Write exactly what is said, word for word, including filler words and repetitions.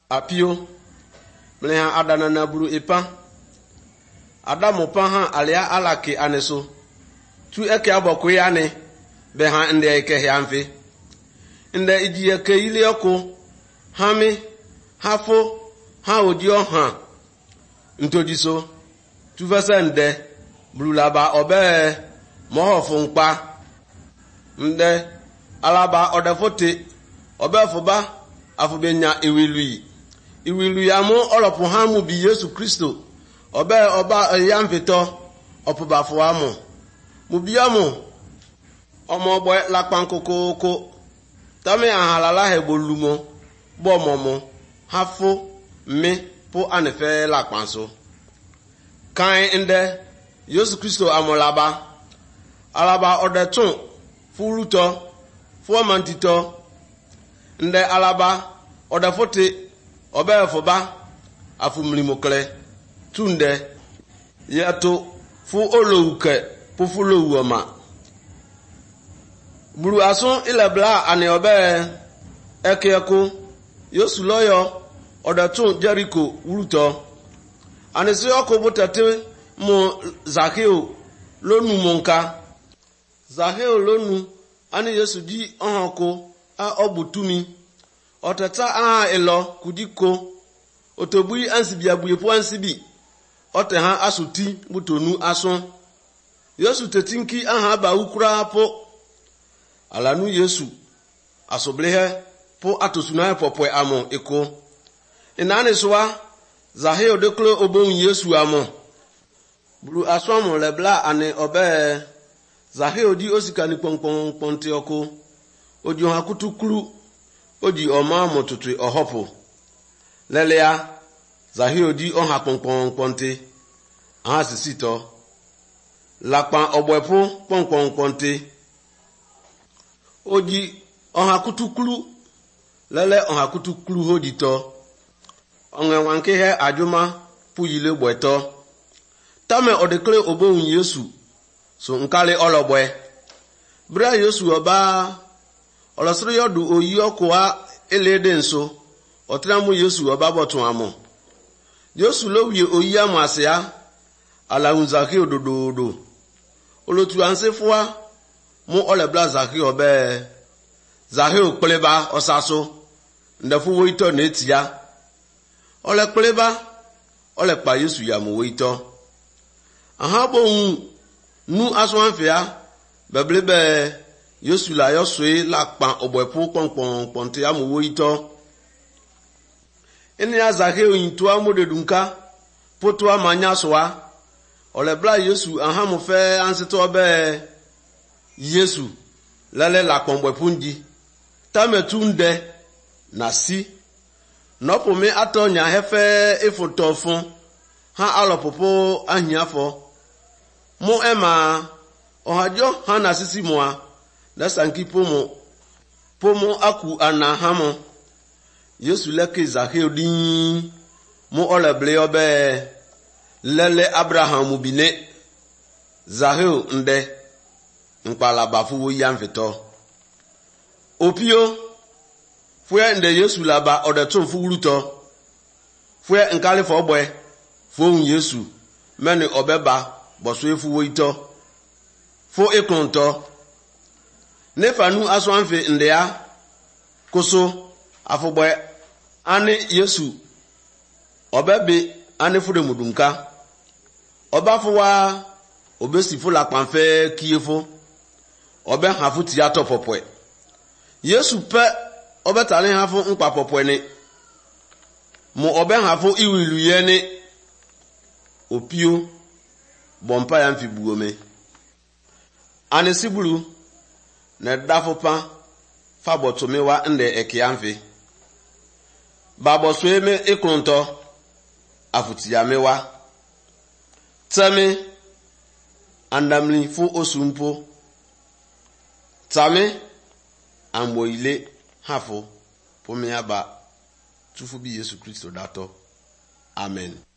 apio mleha adana na buru ipa adamu pa ha alia alaki aneso tu eke abokwe ya ne be ha nde eke ya mfe nde iji eke ile oku ha mi hafo ha odi oha ntodiso tu vese nde brulaba obe mohofu npa nde alaba odefote obe fuba afubenya iwilui iwilu ya mu olopu ha mu bi Yesu Kristo obe oba ya mfeto opubafo amu mu bi amu omo boy la pankokoko tame ahalala hebolumo bo momo hafo mi po anefe la panso kan inde Yesu Kristo amolaba alaba odetun fuluto fuamantito nde alaba odafote obe foba afumlimokle tunde yato fu olouke pufulowoma buru asun ilebla ani obe ekeko Yesu loyo odatun Jericho wuruto ani si okobotete mo Zakeo lonu monka Zakeo lonu ani Yesu di ohako a obutumi otata a elo kudiko otobui ansibi abuyepo ansibi ote ha asuti butonu aso Yesu tetinki aha ba ukura po alanu Yesu asoblehe po atosuna popwe amo eko inane soa Zakeo deklo obon Yesu amo buru aswamo lebla ane obe Zakeo di osikani pongpong ponte oko odi ha kutukuru odi oma motutu ohopo lelea Zakeo di oha pongpong ponte aha sisito lapa obwepo pongpong ponte odi oha kutukuru lele oha kutukuru hodito onwenwanke he ajuma puyile gbeto tame odekle obon Yesu so nkale ologbe bra Yesu oba olosoro yodu oyi okwa elede nso otramu Yesu oba botun amo Yesu lowie oyi amase ya ala Zakeo dododo olotu ansefua mu olebla Zakeo obe Zakeo peleba osaso ndefu woito netia ole peleba ole pa Yesu ya mu woito aha bon nu aswanfia beblebe Yesu la yoswe la pan obwepo ponpon ponte ya mu woito eni ya Zakeo yinto amodedunka poto amanya soa ole bla Yesu aha mu fe anseto obe Yesu lele la ponbwepo ndi tametunde na si nopo me atonya hefe ifotofun ha alopopo ahiafo mo ema ohajo ha na sisi moa lesanki pomo pomo aku ana hamo Yesu leke Zakeo din mo oleble obe lele Abraham bine Zakeo nde nkpala bafu wo yamfeto opio fue nde Yesu laba odetun furuto fue nkale fo boy fo Yesu meni obeba boso efu wo ito fo ekonto nefanu aswanfe nde ya koso afogbe ani Yesu obebe ani fude mudunka obafuwa obesi fo la panfe kiefo obe hafu ti ato popwe Yesu pe obetale hafu npa popwe ni mo obe hafu iwilu ye ni opio bompa ya mfibuome ani sibulu na dafopa fabotomewa nde ekiamfe babo sweme ikunto afutiyamewa tame andamli fu osumpo tame amboile hafo pomeaba tufu bi Yesu Kristo dato amen.